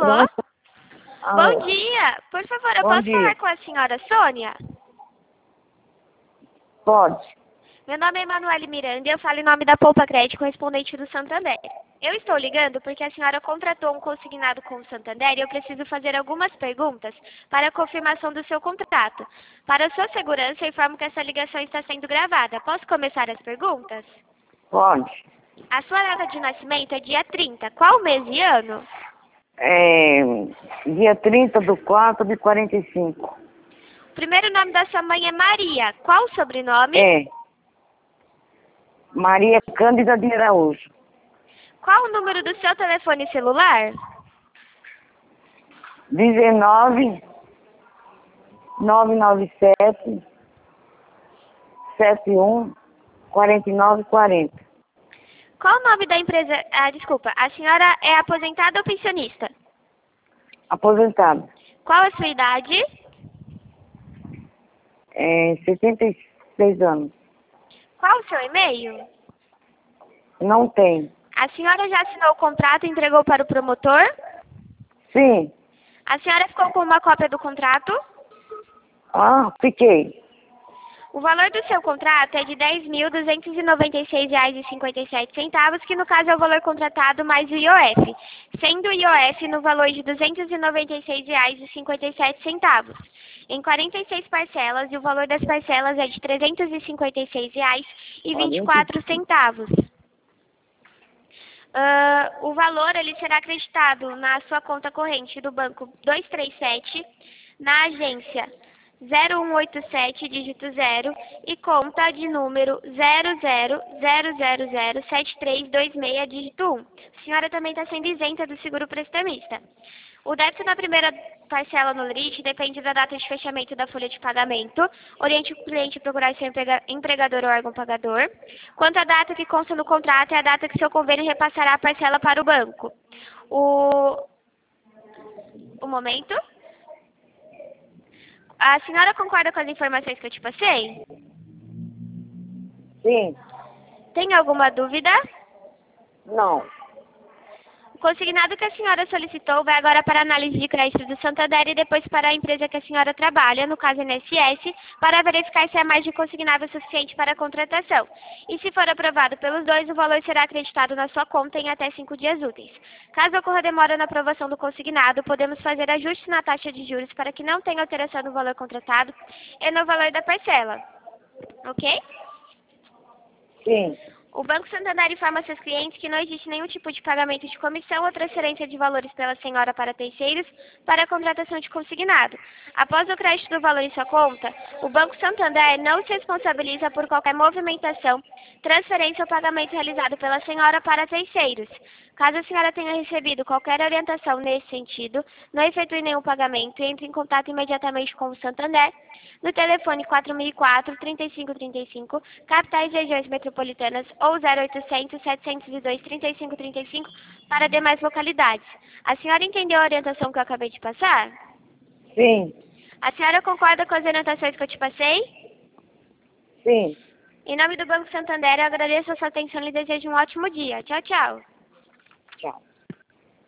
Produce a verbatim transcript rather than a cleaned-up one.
Alô? Alô? Bom dia. Por favor, eu Bom posso dia. falar com a senhora Sônia? Pode. Meu nome é Emanuele Miranda e eu falo em nome da Poupa Crédito, correspondente do Santander. Eu estou ligando porque a senhora contratou um consignado com o Santander e eu preciso fazer algumas perguntas para a confirmação do seu contrato. Para sua segurança, eu informo que essa ligação está sendo gravada. Posso começar as perguntas? Pode. A sua data de nascimento é dia trinta. Qual mês e ano? É, dia trinta do quatro de quarenta e cinco. O primeiro nome da sua mãe é Maria. Qual o sobrenome? É. Maria Cândida de Araújo. Qual o número do seu telefone celular? dezenove, novecentos e noventa e sete, setenta e um, quarenta e nove quarenta. Qual o nome da empresa? Ah, desculpa. A senhora é aposentada ou pensionista? Aposentado. Qual a sua idade? É, setenta e seis anos. Qual o seu e-mail? Não tem. A senhora já assinou o contrato e entregou para o promotor? Sim. A senhora ficou com uma cópia do contrato? Ah, fiquei. O valor do seu contrato é de dez mil duzentos e noventa e seis reais e cinquenta e sete centavos, que no caso é o valor contratado mais o I O F, sendo o I O F no valor de duzentos e noventa e seis reais e cinquenta e sete centavos, em quarenta e seis parcelas, e o valor das parcelas é de trezentos e cinquenta e seis reais e vinte e quatro centavos. Uh, o valor ele será acreditado na sua conta corrente do banco duzentos e trinta e sete, na agência zero um oito sete, dígito zero, e conta de número zero zero zero zero zero sete três dois seis, dígito um. A senhora também está sendo isenta do seguro prestamista. O débito na primeira parcela no limite depende da data de fechamento da folha de pagamento. Oriente o cliente a procurar seu emprega- empregador ou órgão pagador. Quanto à data que consta no contrato, é a data que seu convênio repassará a parcela para o banco. O, o momento. A senhora concorda com as informações que eu te passei? Sim. Tem alguma dúvida? Não. O consignado que a senhora solicitou vai agora para a análise de crédito do Santander e depois para a empresa que a senhora trabalha, no caso N S S, para verificar se é mais de consignado suficiente para a contratação. E se for aprovado pelos dois, o valor será acreditado na sua conta em até cinco dias úteis. Caso ocorra demora na aprovação do consignado, podemos fazer ajustes na taxa de juros para que não tenha alteração no valor contratado e no valor da parcela. Ok? Sim. O Banco Santander informa seus clientes que não existe nenhum tipo de pagamento de comissão ou transferência de valores pela senhora para terceiros para a contratação de consignado. Após o crédito do valor em sua conta, o Banco Santander não se responsabiliza por qualquer movimentação, transferência ou pagamento realizado pela senhora para terceiros. Caso a senhora tenha recebido qualquer orientação nesse sentido, não efetue nenhum pagamento e entre em contato imediatamente com o Santander no telefone quatro mil e quatro, trinta e cinco trinta e cinco, capitais e regiões metropolitanas, ou zero oitocentos, setecentos e dois, trinta e cinco trinta e cinco para demais localidades. A senhora entendeu a orientação que eu acabei de passar? Sim. A senhora concorda com as orientações que eu te passei? Sim. Em nome do Banco Santander, eu agradeço a sua atenção e lhe desejo um ótimo dia. Tchau, tchau. Tchau.